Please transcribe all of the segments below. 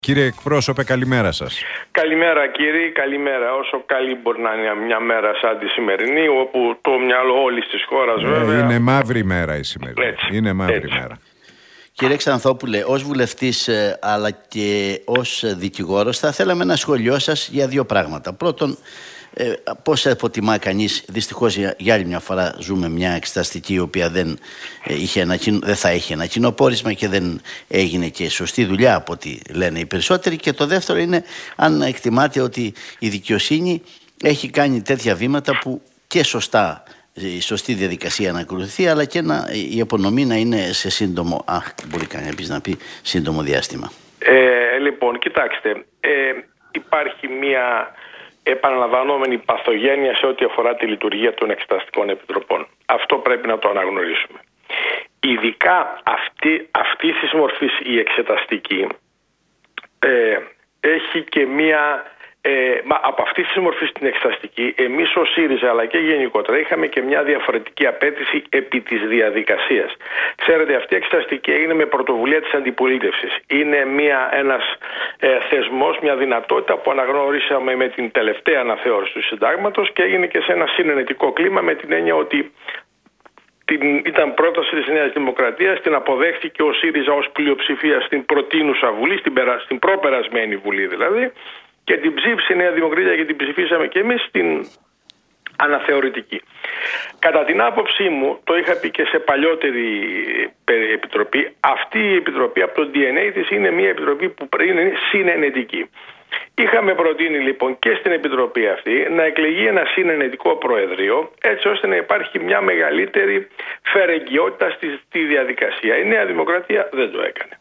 Κύριε εκπρόσωπε, καλημέρα σας. Καλημέρα κύριε, καλημέρα. Όσο καλή μπορεί να είναι μια μέρα σαν τη σημερινή, όπου το μυαλό όλης της χώρας βέβαια... Είναι μαύρη μέρα η σημερινή. Έτσι, είναι μαύρη έτσι. μέρα. Κύριε Ξανθόπουλε, ως βουλευτής αλλά και ως δικηγόρος θα θέλαμε ένα σχόλιο σας για δύο πράγματα. Πρώτον, πώς αποτιμά κανείς, δυστυχώς για άλλη μια φορά ζούμε μια εξεταστική η οποία δεν θα έχει ένα κοινοπόρισμα και δεν έγινε και σωστή δουλειά από ό,τι λένε οι περισσότεροι, και το δεύτερο είναι αν εκτιμάτε ότι η δικαιοσύνη έχει κάνει τέτοια βήματα που και σωστά η σωστή διαδικασία να ακολουθεί, αλλά και η απονομή να είναι σε σύντομο, μπορεί κανείς να πει σύντομο διάστημα. Λοιπόν, κοιτάξτε, υπάρχει μια επαναλαμβανόμενη παθογένεια σε ό,τι αφορά τη λειτουργία των εξεταστικών επιτροπών. Αυτό πρέπει να το αναγνωρίσουμε. Ειδικά αυτή της μορφής η εξεταστική έχει και μια... από αυτή τη μορφή στην εξεταστική, εμείς ως ΣΥΡΙΖΑ αλλά και γενικότερα είχαμε και μια διαφορετική απέτηση επί της διαδικασίας. Ξέρετε, αυτή η εξεταστική έγινε με πρωτοβουλία της αντιπολίτευσης. Είναι ένας θεσμός, μια δυνατότητα που αναγνωρίσαμε με την τελευταία αναθεώρηση του συντάγματος και έγινε και σε ένα συνενετικό κλίμα, με την έννοια ότι ήταν πρόταση της Νέας Δημοκρατίας, την αποδέχτηκε ο ΣΥΡΙΖΑ ως πλειοψηφία στην προτείνουσα Βουλή, στην προπερασμένη Βουλή δηλαδή, και την ψήφισε η Νέα Δημοκρατία και την ψηφίσαμε και εμείς στην αναθεωρητική. Κατά την άποψή μου, το είχα πει και σε παλιότερη επιτροπή, αυτή η επιτροπή από το DNA της είναι μια επιτροπή που είναι συνενετική. Είχαμε προτείνει λοιπόν και στην επιτροπή αυτή να εκλεγεί ένα συνενετικό προεδρείο, έτσι ώστε να υπάρχει μια μεγαλύτερη φερεγγιότητα στη διαδικασία. Η Νέα Δημοκρατία δεν το έκανε.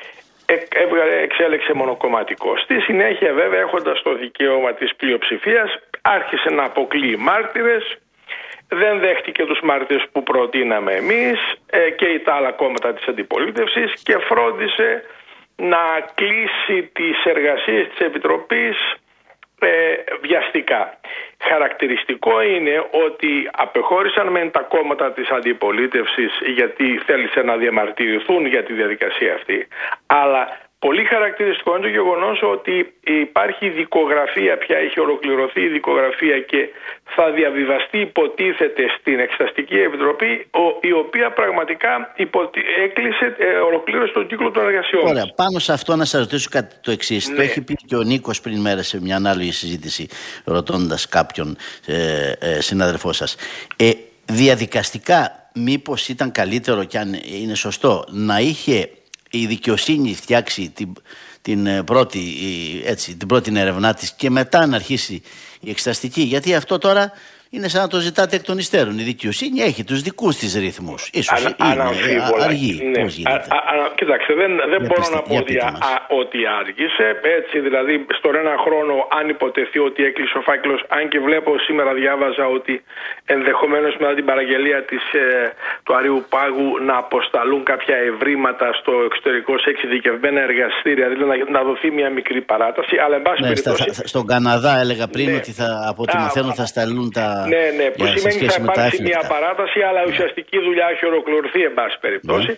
Εξέλεξε μονοκομματικό. Στη συνέχεια βέβαια, έχοντας το δικαίωμα της πλειοψηφίας, άρχισε να αποκλείει μάρτυρες, δεν δέχτηκε τους μάρτυρες που προτείναμε εμείς και τα άλλα κόμματα της αντιπολίτευσης και φρόντισε να κλείσει τις εργασίες της Επιτροπής βιαστικά. Χαρακτηριστικό είναι ότι απεχώρησαν μεν τα κόμματα της αντιπολίτευσης γιατί θέλησε να διαμαρτυρηθούν για τη διαδικασία αυτή, αλλά πολύ χαρακτηριστικό είναι το γεγονός ότι υπάρχει δικογραφία, πια έχει ολοκληρωθεί η δικογραφία και θα διαβιβαστεί υποτίθεται στην Εξεταστική Επιτροπή, η οποία πραγματικά ολοκλήρωσε τον κύκλο των εργασιών. Ωραία, πάνω σε αυτό να σας ρωτήσω κάτι το εξής. Ναι. Το έχει πει και ο Νίκος πριν μέρες σε μια άλλη συζήτηση, ρωτώντας κάποιον συνάδελφό σας. Διαδικαστικά μήπως ήταν καλύτερο, και αν είναι σωστό, να είχε η δικαιοσύνη φτιάξει την πρώτη έρευνά της και μετά να αρχίσει η εξεταστική? Γιατί αυτό τώρα είναι σαν να το ζητάτε εκ των υστέρων. Η δικαιοσύνη έχει τους δικούς της ρυθμούς. Ίσως αργεί. Ναι. Κοιτάξτε, δεν μπορώ να πω ότι άργησε. Έτσι, δηλαδή, στον ένα χρόνο, αν υποτεθεί ότι έκλεισε ο φάκελος, αν και βλέπω σήμερα, διάβαζα ότι ενδεχομένως μετά την παραγγελία του Αρείου Πάγου να αποσταλούν κάποια ευρήματα στο εξωτερικό σε εξειδικευμένα εργαστήρια, δηλαδή να δοθεί μια μικρή παράταση. Αλλά, εν πάση περιπτώσει. Στον Καναδά έλεγα πριν ότι από ό,τι μαθαίνω θα σταλούν τα. Ναι, που σημαίνει ότι θα υπάρξει μια παράταση, αλλά ουσιαστική δουλειά έχει ολοκληρωθεί, εν πάση περιπτώσει.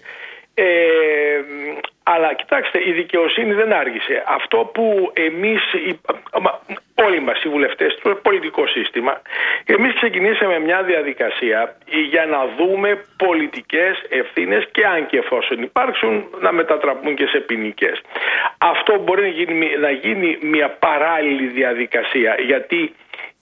Αλλά κοιτάξτε, η δικαιοσύνη δεν άργησε. Αυτό που εμείς, όλοι μας οι βουλευτές, το πολιτικό σύστημα, εμείς ξεκινήσαμε μια διαδικασία για να δούμε πολιτικές ευθύνες και αν και εφόσον υπάρξουν να μετατραπούν και σε ποινικές. Αυτό μπορεί να γίνει μια παράλληλη διαδικασία, γιατί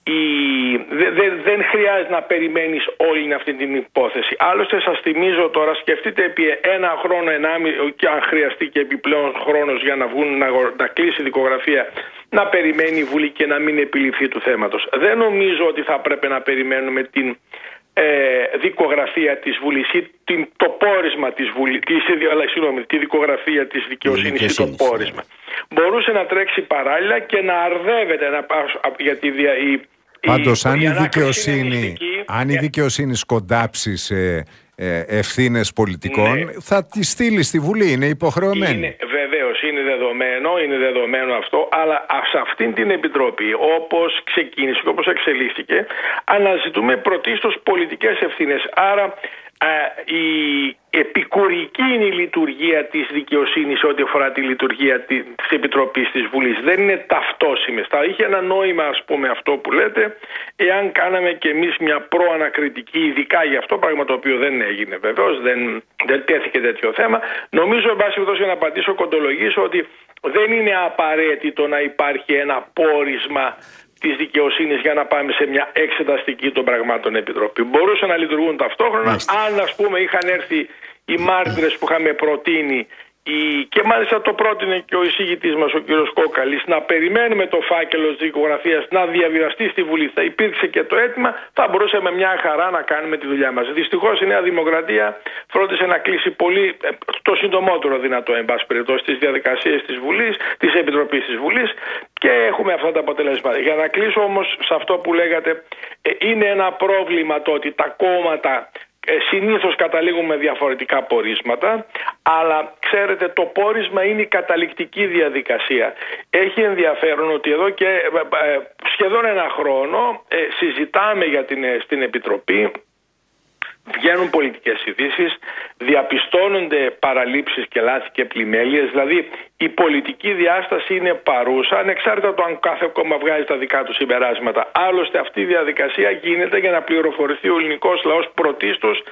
δεν χρειάζεται να περιμένεις όλη αυτή την υπόθεση. Άλλωστε, σας θυμίζω τώρα, σκεφτείτε επί ένα χρόνο, και αν χρειαστεί και επιπλέον χρόνος για να κλείσει η δικογραφία, να περιμένει η Βουλή και να μην επιληφθεί του θέματος. Δεν νομίζω ότι θα πρέπει να περιμένουμε την δικογραφία της Βουλής ή το πόρισμα της Βουλής, τη δικογραφία της δικαιοσύνης ή το πόρισμα. Μπορούσε να τρέξει παράλληλα και να αρδεύεται γιατί πάντως αν η δικαιοσύνη σκοντάψει σε ευθύνες πολιτικών, θα τη στείλει στη Βουλή, είναι υποχρεωμένη. Βεβαίως, είναι δεδομένο αυτό, αλλά σε αυτήν την Επιτροπή, όπως ξεκίνησε και όπως εξελίχθηκε, αναζητούμε πρωτίστως πολιτικές ευθύνες. Άρα η επικουρική είναι η λειτουργία της δικαιοσύνης ό,τι αφορά τη λειτουργία της Επιτροπής της Βουλής. Δεν είναι ταυτόσιμες. Θα είχε ένα νόημα, ας πούμε, αυτό που λέτε, εάν κάναμε και εμείς μια προανακριτική, ειδικά για αυτό, πράγμα το οποίο δεν έγινε βεβαίως, δεν τέθηκε τέτοιο θέμα. Νομίζω, εν πάση περιπτώσει, για να απαντήσω κοντολογήσω, ότι δεν είναι απαραίτητο να υπάρχει ένα πόρισμα της δικαιοσύνης για να πάμε σε μια εξεταστική των πραγμάτων επιτροπή. Μπορούσαν να λειτουργούν ταυτόχρονα. Αν, ας πούμε, είχαν έρθει οι μάρτυρες που είχαμε προτείνει, και μάλιστα το πρότεινε και ο εισηγητής μας, ο κύριος Κόκαλης, να περιμένουμε το φάκελο της δικογραφίας να διαβιβαστεί στη Βουλή. Θα υπήρξε και το αίτημα, θα μπορούσαμε μια χαρά να κάνουμε τη δουλειά μας. Δυστυχώς η Νέα Δημοκρατία φρόντισε να κλείσει πολύ, το συντομότερο δυνατό, εν πάση περιπτώσει, τις διαδικασίες της Βουλής, της Επιτροπής της Βουλής, και έχουμε αυτά τα αποτελέσματα. Για να κλείσω όμως σε αυτό που λέγατε, είναι ένα πρόβλημα το ότι τα κόμματα συνήθως καταλήγουν με διαφορετικά πορίσματα, αλλά ξέρετε, το πόρισμα είναι η καταληκτική διαδικασία. Έχει ενδιαφέρον ότι εδώ και σχεδόν ένα χρόνο συζητάμε στην Επιτροπή, βγαίνουν πολιτικές ειδήσεις, διαπιστώνονται παραλήψεις και λάθη και πλημέλειες, δηλαδή η πολιτική διάσταση είναι παρούσα, ανεξάρτητα το αν κάθε κόμμα βγάζει τα δικά του συμπεράσματα. Άλλωστε αυτή η διαδικασία γίνεται για να πληροφορηθεί ο ελληνικός λαός πρωτίστως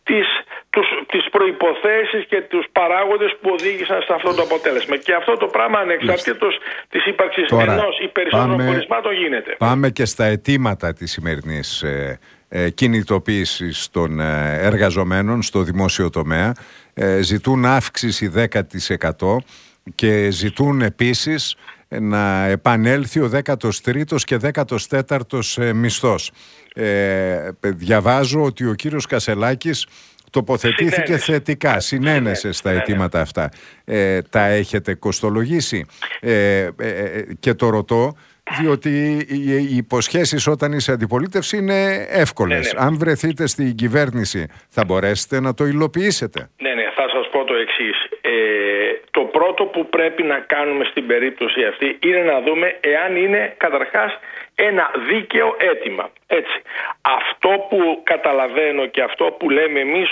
τις προϋποθέσεις και τους παράγοντες που οδήγησαν σε αυτό το αποτέλεσμα. Και αυτό το πράγμα, ανεξαρτήτως της ύπαρξης ενός ή περισσότερων πορισμάτων, γίνεται. Πάμε και στα αιτήματα της σημερινής κινητοποίησης των εργαζομένων στο δημόσιο τομέα. Ζητούν αύξηση 10% και ζητούν επίσης να επανέλθει ο 13ος και 14ος μισθός. Διαβάζω ότι ο κύριος Κασσελάκης τοποθετήθηκε θετικά, συνένεσε στα αιτήματα αυτά. Τα έχετε κοστολογήσει? Και το ρωτώ διότι οι υποσχέσεις όταν είσαι αντιπολίτευση είναι εύκολες. Αν βρεθείτε στην κυβέρνηση, θα μπορέσετε να το υλοποιήσετε? Ναι, θα σας πω το εξής. Το πρώτο που πρέπει να κάνουμε στην περίπτωση αυτή είναι να δούμε εάν είναι καταρχάς ένα δίκαιο αίτημα. Έτσι. Αυτό που καταλαβαίνω και αυτό που λέμε εμείς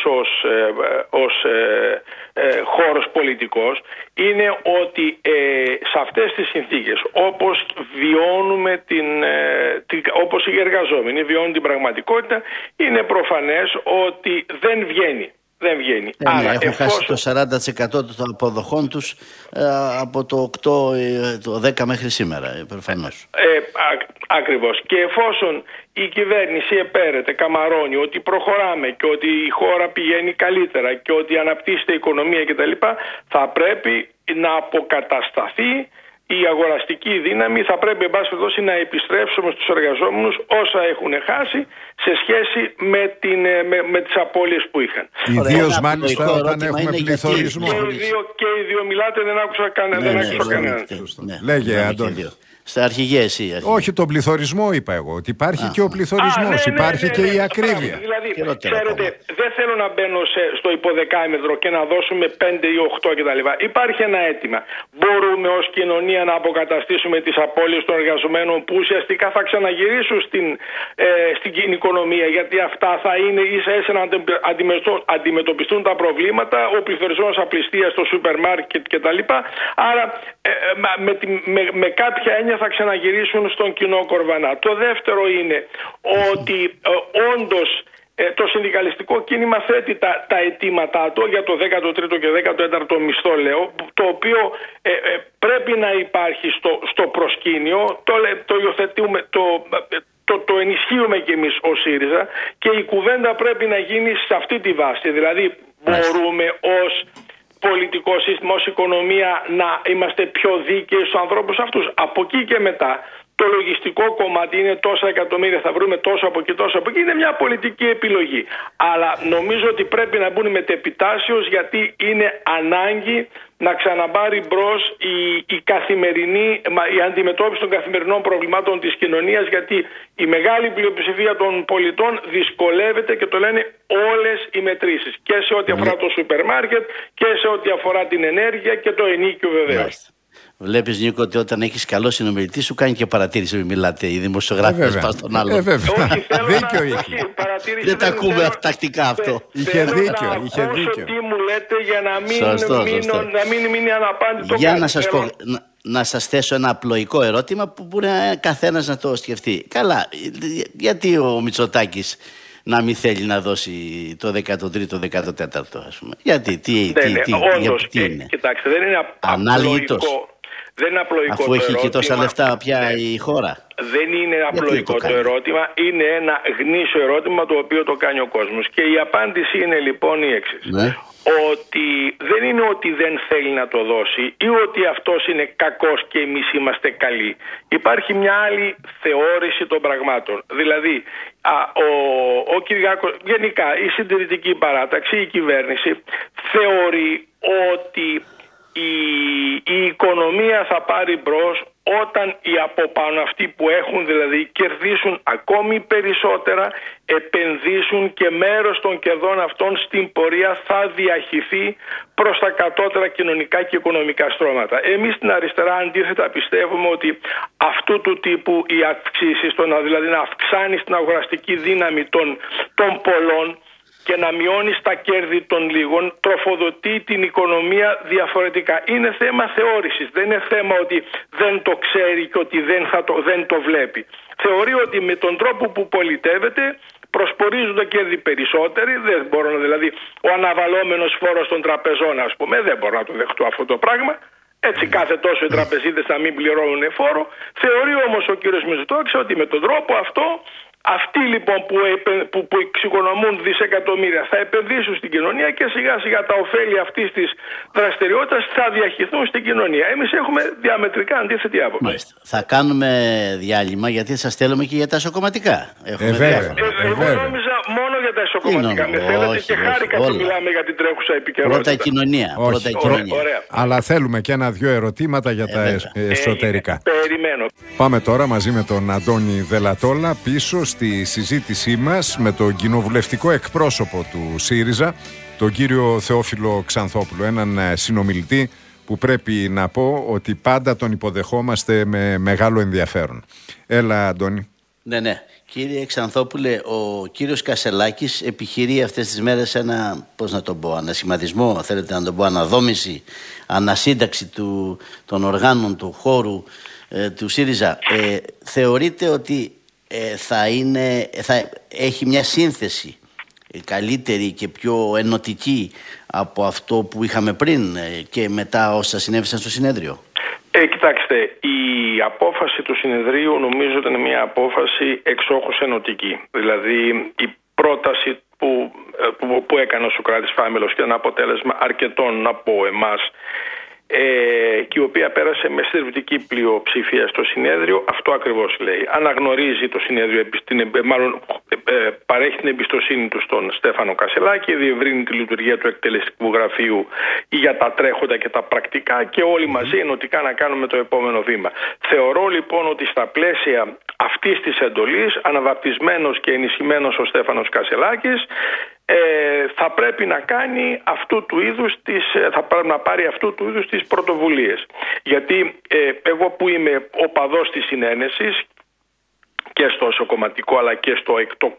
ως χώρος πολιτικός είναι ότι σε αυτές τις συνθήκες, όπως βιώνουμε όπως οι εργαζόμενοι βιώνουν την πραγματικότητα, είναι προφανές ότι δεν βγαίνει. Έχουν χάσει το 40% των αποδοχών τους από το 10 μέχρι σήμερα, προφανώς. Ακριβώς. Και εφόσον η κυβέρνηση επέρεται, καμαρώνει ότι προχωράμε και ότι η χώρα πηγαίνει καλύτερα και ότι αναπτύσσεται η οικονομία κτλ., θα πρέπει να αποκατασταθεί η αγοραστική δύναμη, θα πρέπει εν πάση περιπτώσει να επιστρέψουμε στους εργαζόμενους όσα έχουν χάσει σε σχέση με τις απώλειες που είχαν. Ιδίως μάλιστα όταν έχουμε πληθωρισμό. Και οι δύο μιλάτε, δεν άκουσα κανέναν. Λέγε, Αντώνη. Στα αρχηγεία εσύ. Όχι, τον πληθωρισμό είπα εγώ. Ότι υπάρχει και ο πληθωρισμός, υπάρχει και η ακρίβεια. Δηλαδή, ξέρετε, δεν θέλω να μπαίνω στο υποδεκάμετρο και να δώσουμε 5 ή 8 κτλ. Υπάρχει ένα αίτημα. Μπορούμε ως κοινωνία να αποκαταστήσουμε τις απώλειες των εργαζομένων που ουσιαστικά θα ξαναγυρίσουν στην οικονομία, γιατί αυτά θα είναι ίσα-ίσα να αντιμετωπιστούν τα προβλήματα, ο πληθωρισμός απληστίας στο σούπερ μάρκετ κτλ. Άρα με κάποια έννοια θα ξαναγυρίσουν στον κοινό κορβανά. Το δεύτερο είναι ότι όντως το συνδικαλιστικό κίνημα θέτει τα αιτήματά του για το 13ο και 14ο μισθό, λέω, το οποίο πρέπει να υπάρχει στο προσκήνιο, το υιοθετούμε, το ενισχύουμε κι εμείς ως ΣΥΡΙΖΑ, και η κουβέντα πρέπει να γίνει σε αυτή τη βάση. Δηλαδή μπορούμε ως πολιτικό σύστημα, ως οικονομία να είμαστε πιο δίκαιοι στους ανθρώπους αυτούς. Από εκεί και μετά το λογιστικό κομμάτι είναι τόσα εκατομμύρια, θα βρούμε τόσο από εκεί, τόσο από εκεί. Είναι μια πολιτική επιλογή. Αλλά νομίζω ότι πρέπει να μπουν μετεπιτάσεως, γιατί είναι ανάγκη να ξαναπάρει μπρος η αντιμετώπιση των καθημερινών προβλημάτων της κοινωνίας, γιατί η μεγάλη πλειοψηφία των πολιτών δυσκολεύεται, και το λένε όλες οι μετρήσεις, και σε ό,τι αφορά το σούπερ μάρκετ και σε ό,τι αφορά την ενέργεια και το ενοίκιο βεβαίως. Βλέπεις, Νίκο, ότι όταν έχεις καλό συνομιλητή σου κάνει και παρατήρηση που μιλάτε οι δημοσιογράφοι πας στον άλλον. Δίκιο είχε. Δεν τα ακούμε τακτικά αυτό. Είχε δίκιο. Τι μου λέτε για να μην μείνει αναπάντητο. Για να σας πω, να σας θέσω ένα απλοϊκό ερώτημα που μπορεί καθένας να το σκεφτεί. Καλά, γιατί ο Μητσοτάκης να μην θέλει να δώσει το 13ο, 14ο, ας πούμε? Γιατί, τι είναι? Κοιτάξτε, δεν είναι απλοϊκό. Δεν είναι απλοϊκό. Αφού έχει και τόσα λεφτά πια η χώρα. Δεν είναι απλοϊκό το ερώτημα. Είναι ένα γνήσιο ερώτημα το οποίο το κάνει ο κόσμος. Και η απάντηση είναι λοιπόν η εξής. Ναι. Ότι δεν είναι ότι δεν θέλει να το δώσει ή ότι αυτός είναι κακός και εμείς είμαστε καλοί. Υπάρχει μια άλλη θεώρηση των πραγμάτων. Δηλαδή, ο Κυριάκος, γενικά η συντηρητική παράταξη, η κυβέρνηση θεωρεί ότι η οικονομία θα πάρει μπρος όταν οι από πάνω αυτοί που έχουν δηλαδή κερδίσουν ακόμη περισσότερα, επενδύσουν και μέρος των κερδών αυτών στην πορεία θα διαχυθεί προς τα κατώτερα κοινωνικά και οικονομικά στρώματα. Εμείς στην αριστερά αντίθετα πιστεύουμε ότι αυτού του τύπου οι αυξήσεις, δηλαδή να αυξάνει την αγοραστική δύναμη των πολλών και να μειώνει τα κέρδη των λίγων, τροφοδοτεί την οικονομία διαφορετικά. Είναι θέμα θεώρησης, δεν είναι θέμα ότι δεν το ξέρει και ότι δεν το βλέπει. Θεωρεί ότι με τον τρόπο που πολιτεύεται προσπορίζουν τα κέρδη περισσότεροι, δεν μπορώ, δηλαδή ο αναβαλώμενος φόρος των τραπεζών, ας πούμε, δεν μπορώ να το δεχτώ αυτό το πράγμα. Έτσι κάθε τόσο οι τραπεζίτες να μην πληρώνουν φόρο. Θεωρεί όμως ο κύριος Μητσοτάκης ότι με τον τρόπο αυτό αυτοί λοιπόν που εξοικονομούν δισεκατομμύρια θα επενδύσουν στην κοινωνία και σιγά σιγά τα ωφέλη αυτής της δραστηριότητας θα διαχυθούν στην κοινωνία. Εμείς έχουμε διαμετρικά αντίθετη άποψη. Μάλιστα. Θα κάνουμε διάλειμμα γιατί σας θέλουμε και για τα ισοκομματικά. Εγώ νόμιζα μόνο για τα ισοκομματικά. Με θέλετε και χάρηκα που μιλάμε για την τρέχουσα επικαιρότητα. Πρώτα η κοινωνία. Αλλά θέλουμε και ένα-δυο ερωτήματα για τα εσωτερικά. Περιμένω. Πάμε τώρα μαζί με τον Αντώνη Δελατόλα πίσω στη συζήτησή μας με τον κοινοβουλευτικό εκπρόσωπο του ΣΥΡΙΖΑ, τον κύριο Θεόφιλο Ξανθόπουλο, έναν συνομιλητή που πρέπει να πω ότι πάντα τον υποδεχόμαστε με μεγάλο ενδιαφέρον. Έλα, Αντώνη. Ναι. Κύριε Ξανθόπουλε, ο κύριος Κασελάκης επιχειρεί αυτές τις μέρες ένα, ανασχηματισμό, θέλετε να το πω, αναδόμηση, ανασύνταξη των οργάνων του χώρου του ΣΥΡΙΖΑ. Θεωρείτε ότι θα έχει μια σύνθεση καλύτερη και πιο ενωτική από αυτό που είχαμε πριν και μετά όσα συνέβησαν στο συνέδριο? Κοιτάξτε, η απόφαση του συνεδρίου νομίζω ήταν μια απόφαση εξόχως ενωτική. Δηλαδή η πρόταση που έκανε ο Σωκράτης Φάμελος και ένα αποτέλεσμα αρκετών από εμάς και η οποία πέρασε με συντριπτική πλειοψηφία στο συνέδριο, αυτό ακριβώς λέει. Αναγνωρίζει το συνέδριο, παρέχει την εμπιστοσύνη του στον Στέφανο Κασελάκη, διευρύνει τη λειτουργία του εκτελεστικού γραφείου για τα τρέχοντα και τα πρακτικά και όλοι μαζί ενωτικά να κάνουμε το επόμενο βήμα. Θεωρώ λοιπόν ότι στα πλαίσια αυτής της εντολής, αναβαπτισμένος και ενισχυμένος ο Στέφανος Κασελάκης, θα πρέπει να κάνει θα πρέπει να πάρει αυτού του είδους τις πρωτοβουλίες. Γιατί εγώ που είμαι οπαδός της συνένεσης και στο εσωκομματικό αλλά και στο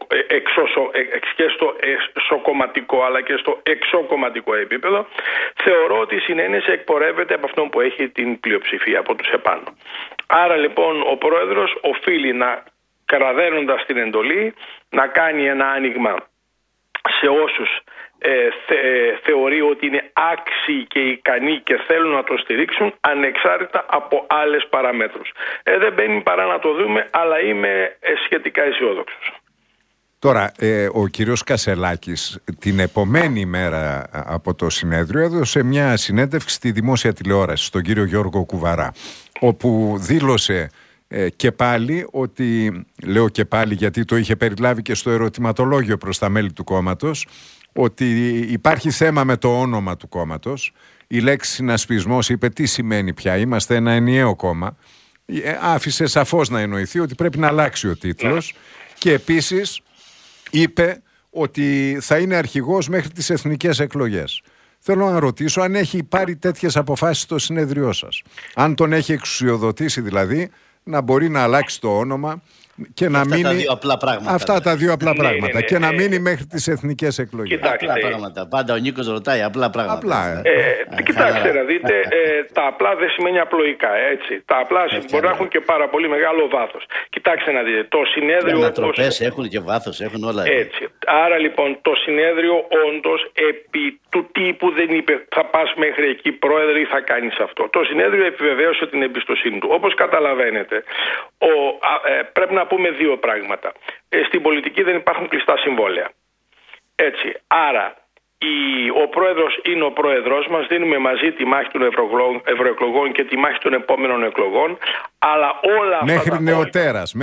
εσωκομματικό αλλά και στο εξωκομματικό επίπεδο, θεωρώ ότι η συνένεση εκπορεύεται από αυτόν που έχει την πλειοψηφία, από τους επάνω. Άρα λοιπόν ο πρόεδρος οφείλει να, κραδένοντας την εντολή, να κάνει ένα άνοιγμα σε όσους θεωρεί ότι είναι άξιοι και ικανοί και θέλουν να το στηρίξουν ανεξάρτητα από άλλες παραμέτρους. Δεν μπαίνει παρά να το δούμε, αλλά είμαι σχετικά αισιόδοξος. Τώρα, ο κύριος Κασελάκης την επομένη μέρα από το συνέδριο έδωσε μια συνέντευξη στη δημόσια τηλεόραση στον κύριο Γιώργο Κουβαρά, όπου δήλωσε και πάλι ότι, λέω και πάλι γιατί το είχε περιλάβει και στο ερωτηματολόγιο προς τα μέλη του κόμματος, ότι υπάρχει θέμα με το όνομα του κόμματος. Η λέξη συνασπισμός, είπε, τι σημαίνει πια, είμαστε ένα ενιαίο κόμμα. Άφησε σαφώς να εννοηθεί ότι πρέπει να αλλάξει ο τίτλος και επίσης είπε ότι θα είναι αρχηγός μέχρι τις εθνικές εκλογές. θέλω να ρωτήσω αν έχει πάρει τέτοιες αποφάσεις στο συνέδριό σας. Αν τον έχει εξουσιοδοτήσει δηλαδή να μπορεί να αλλάξει το όνομα και να μείνει. Αυτά τα δύο απλά πράγματα. Και να μείνει μέχρι τις εθνικές εκλογές. Απλά πράγματα. Πάντα ο Νίκος ρωτάει απλά πράγματα. Κοιτάξτε να δείτε, τα απλά δεν σημαίνει απλοϊκά. Έτσι. Τα απλά μπορεί να έχουν και πάρα πολύ μεγάλο βάθος. Κοιτάξτε να δείτε, το συνέδριο. Οι ανατροπές έχουν και βάθος, έχουν όλα. Έτσι. Άρα λοιπόν το συνέδριο όντως επί του τύπου δεν είπε θα πας μέχρι εκεί πρόεδρε ή θα κάνεις αυτό. Το συνέδριο επιβεβαίωσε την εμπιστοσύνη του. Όπως καταλαβαίνετε, πρέπει να πούμε δύο πράγματα. Στην πολιτική δεν υπάρχουν κλειστά συμβόλαια. Έτσι. Άρα ο πρόεδρος είναι ο πρόεδρος μας, δίνουμε μαζί τη μάχη των ευρωεκλογών και τη μάχη των επόμενων εκλογών, αλλά όλα αυτά μέχρι νεοτέρας.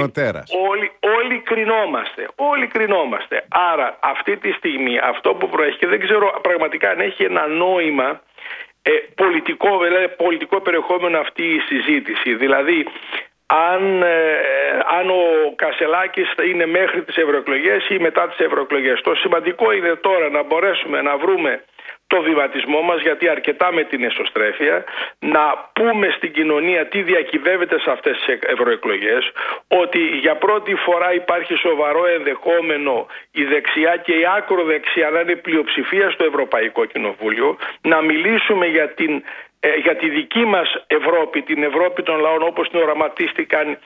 Όλοι κρινόμαστε. Άρα αυτή τη στιγμή αυτό που προέχει, και δεν ξέρω πραγματικά αν έχει ένα νόημα πολιτικό περιεχόμενο αυτή η συζήτηση, δηλαδή αν ο Κασελάκης είναι μέχρι τις ευρωεκλογές ή μετά τις ευρωεκλογές. Το σημαντικό είναι τώρα να μπορέσουμε να βρούμε το βηματισμό μας, γιατί αρκετά με την εσωστρέφεια, να πούμε στην κοινωνία τι διακυβεύεται σε αυτές τις ευρωεκλογές, ότι για πρώτη φορά υπάρχει σοβαρό ενδεχόμενο η δεξιά και η άκροδεξιά να είναι πλειοψηφία στο Ευρωπαϊκό Κοινοβούλιο, να μιλήσουμε για τη δική μας Ευρώπη, την Ευρώπη των λαών όπως την οραματίστηκαν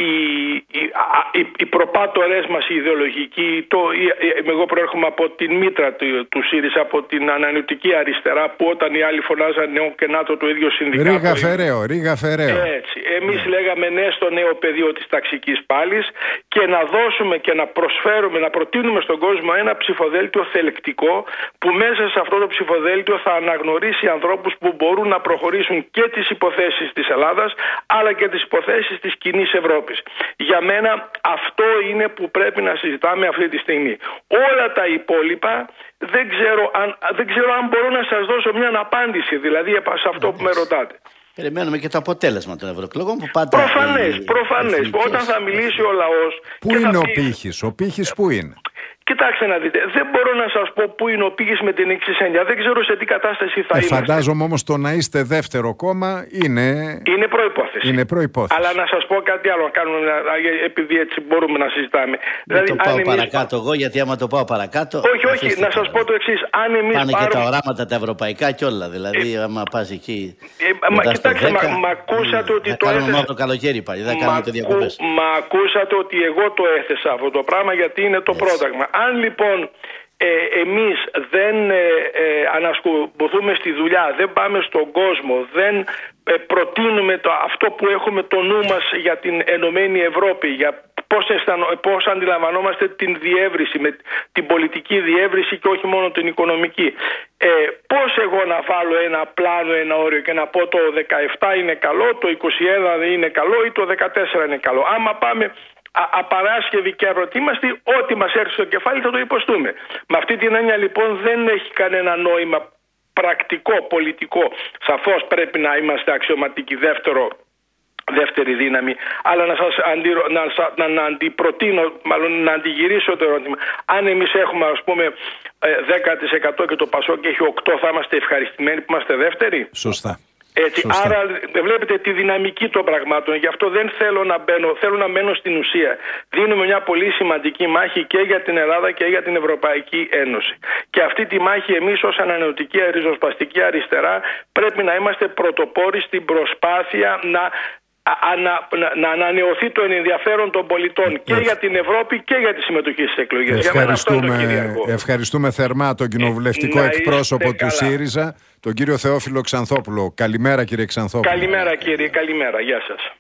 οι προπάτορες μας οι ιδεολογικοί. Εγώ προέρχομαι από την μήτρα του ΣΥΡΙΖΑ, από την ανανεωτική αριστερά, που όταν οι άλλοι φωνάζαν νέο και ΝΑΤΟ το ίδιο συνδικάτο. Ρίγα φεραίο. Έτσι. Εμείς λέγαμε ναι στο νέο πεδίο της ταξικής πάλης και να δώσουμε και να προσφέρουμε, να προτείνουμε στον κόσμο ένα ψηφοδέλτιο θελκτικό, που μέσα σε αυτό το ψηφοδέλτιο θα αναγνωρίσει ανθρώπους που μπορούν να προχωρήσουν και τις υποθέσεις της Ελλάδας αλλά και τις υποθέσεις της κοινής Ευρώπης. Για μένα αυτό είναι που πρέπει να συζητάμε αυτή τη στιγμή. Όλα τα υπόλοιπα δεν ξέρω αν μπορώ να σας δώσω μια απάντηση, δηλαδή σε αυτό που με ρωτάτε. Περιμένουμε και το αποτέλεσμα των ευρωεκλογών που πάντα. Προφανές. Όταν θα μιλήσει ο λαός. Πού είναι ο πύχης? Ο πύχης πού είναι? Κοιτάξτε να δείτε, δεν μπορώ να σας πω πού είναι ο πύχης με την εξής έννοια. Δεν ξέρω σε τι κατάσταση θα είμαστε. Φαντάζομαι όμως το να είστε δεύτερο κόμμα είναι προϋπόθεση. Αλλά να σας πω κάτι άλλο, επειδή έτσι μπορούμε να συζητάμε. Δεν το πάω παρακάτω εγώ, γιατί άμα το πάω παρακάτω. Όχι, να σας πω το εξής. Πάνε και τα οράματα τα ευρωπαϊκά και όλα. Δηλαδή, άμα πας εκεί. Κοιτάξτε, μα ακούσατε ότι το έθεσα. Μόνο το καλοκαίρι πάλι, δεν κάνουμε και διακοπές. Μα ακούσατε ότι εγώ το έθεσα αυτό το πράγμα, γιατί είναι το πρόταγμα. Αν λοιπόν εμείς δεν ανασκουμποθούμε στη δουλειά, δεν πάμε στον κόσμο, δεν προτείνουμε αυτό που έχουμε το νου μας για την Ενωμένη Ευρώπη, για πώς αντιλαμβανόμαστε την διεύρυνση, με την πολιτική διεύρυνση και όχι μόνο την οικονομική. Πώς εγώ να βάλω ένα πλάνο, ένα όριο και να πω το 17 είναι καλό, το 21 είναι καλό ή το 14 είναι καλό. Άμα πάμε απαράσχευοι και αρωτήμαστοι, ό,τι μας έρθει στο κεφάλι θα το υποστούμε. Με αυτή την έννοια λοιπόν δεν έχει κανένα νόημα πρακτικό, πολιτικό. Σαφώς πρέπει να είμαστε αξιωματικοί δεύτερη δύναμη, αλλά να αντιπροτείνω, μάλλον να αντιγυρίσω το ερώτημα. Αν εμείς έχουμε ας πούμε 10% και το Πασόκ έχει 8%, θα είμαστε ευχαριστημένοι που είμαστε δεύτεροι? Σωστά. Έτσι, άρα βλέπετε τη δυναμική των πραγμάτων. Γι' αυτό δεν θέλω να μπαίνω, θέλω να μένω στην ουσία. Δίνουμε μια πολύ σημαντική μάχη και για την Ελλάδα και για την Ευρωπαϊκή Ένωση. Και αυτή τη μάχη εμείς ως ανανεωτική ριζοσπαστική αριστερά πρέπει να είμαστε πρωτοπόροι στην προσπάθεια να ανανεωθεί το ενδιαφέρον των πολιτών και για την Ευρώπη και για τη συμμετοχή στις εκλογές. Ευχαριστούμε θερμά τον κοινοβουλευτικό εκπρόσωπο του ΣΥΡΙΖΑ, τον κύριο Θεόφιλο Ξανθόπουλο. Καλημέρα κύριε Ξανθόπουλο. Καλημέρα κύριε, καλημέρα. Γεια σας.